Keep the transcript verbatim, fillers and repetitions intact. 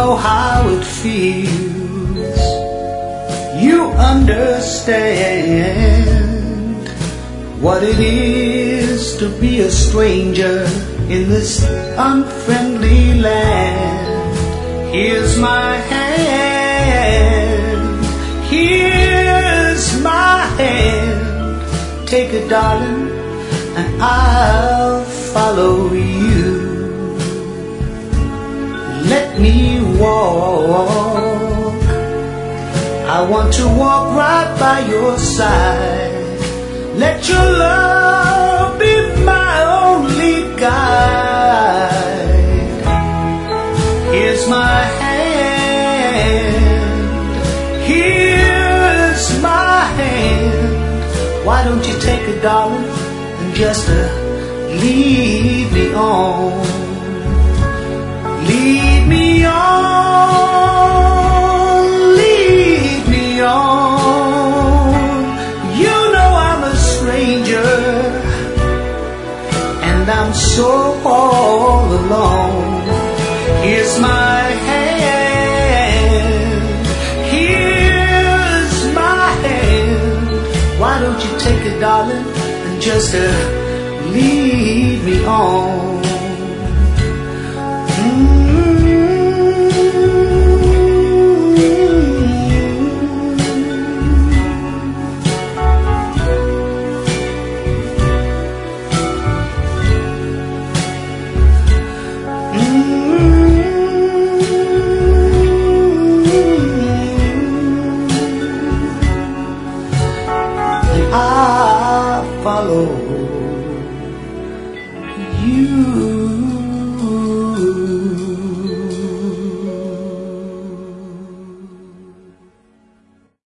know how it feels. You understand what it is to be a stranger in this unfriendly land. Here's my hand, here's my hand. Take it, darling, and I'll follow you. Let me walk, I want to walk right by your side. Let your love be my only guide. Here's my hand, here's my hand. Why don't you take it, darling, and just uh, lead me on. Lead me on, lead me on. You know I'm a stranger, and I'm so all alone. Here's my hand, here's my hand. Why don't you take it, darling, and just uh, lead me on. I follow you.